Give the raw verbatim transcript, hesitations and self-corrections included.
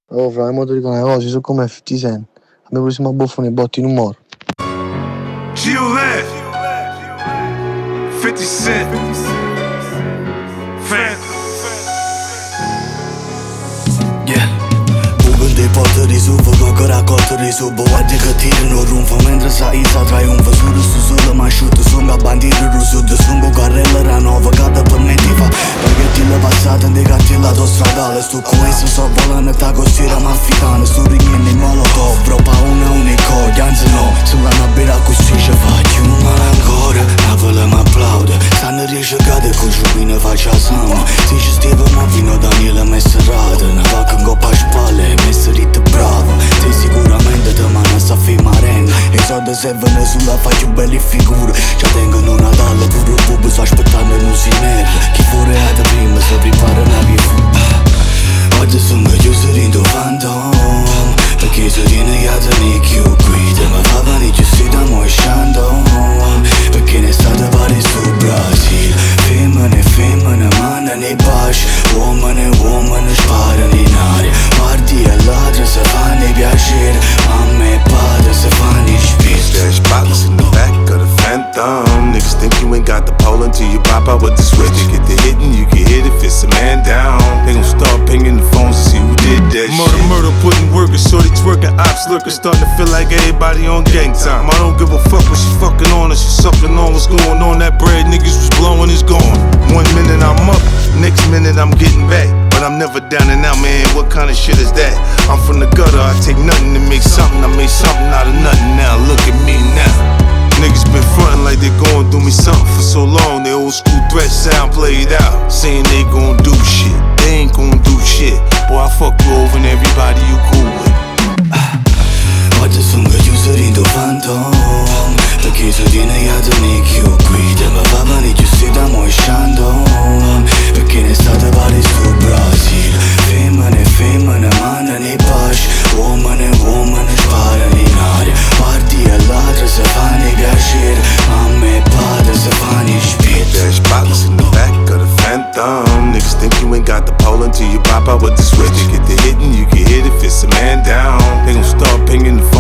Oh, fra, mo ti dico una cosa, sono come cinquanta Cent. Abbiamo preso una buffone e botti in umore. G-O-L fifty Cent Fan. Yeah. Bucul de poată rezolvă, că raccoltă rezolvă. Oade că tirano rumfă, mentre sa isa triumfă. Suru su solo ma asciutto, sunga bandiere rusuddo. Sungo carrella ranova, cada permettiva. Paghettilla passata, indicatilla autostradale. Sto con esso so volando, ta costiera mafficana. Sto rignendo in molotov, roba una unicordia. Anzi no, sulla nabera così ci faccio un male ancora. Napoli m'applaude, stanno riesce a cade con giubine faccia sama. Se ci steve ma vino Daniele Messerata. Una vacca in coppa a spalle, messerita brava. Sei sicuramente te manna sta firma arena. I soldi servono sulla faccia belle figure. Ci tengono una dalla pure il bubo sta aspettando in usinella. Chi fuori è da prima si prepara una via fu. Oggi sono chiuso in do phantom, perché se tiene gata ne chiù guida. Ma fa vanni ci si da mo scendo, perché ne state pari su Brasil. Femmine, femmine, manna nei baci. Uomini, uomini sparano in aria. Parti e ladra se fanno piacere. Mamma e padre se fanno spirito. Stash bottles in the back of the Phantom. Niggas think you ain't got the pole until you pop out with the switch. You get the hitting, you can hit if it's a man down. They gon' start pinging the phones to see who did that Murder, shit. murder, putting workers, shorty twerking, ops lurking, starting to feel like everybody on gang time. I don't give a fuck what she fucking on or she sucking on. What's going on? That bread niggas was blowing is gone. One minute I'm up, next minute I'm getting back. But I'm never down and out, man. What kind of shit is that? I'm from the gutter, I take nothing to make something. I made something out of nothing now. Look at me now. Niggas been frontin' like they going through me something for so long. Their old school threat sound played out, saying they gon' do shit. They ain't gon' do shit. Boy, I fuck you over and everybody you cool with. Oggi sono chiuso in do phantom, perché se tiene gata ne chiù guida. Ma va bene che si da mo scendo, perché ne state pari su Brasil. Femmine, femmine, manna nei baci. Uomini, uomini sparano in aria. Parti e ladra se fanno piacere. Mamma e padre se fanno spirito. Stash bottles in the back of the Phantom. Niggas think you ain't got the pole until you pop out with the switch. You get the hitting, you can hit if it's a man down. They gon' start pinging the phone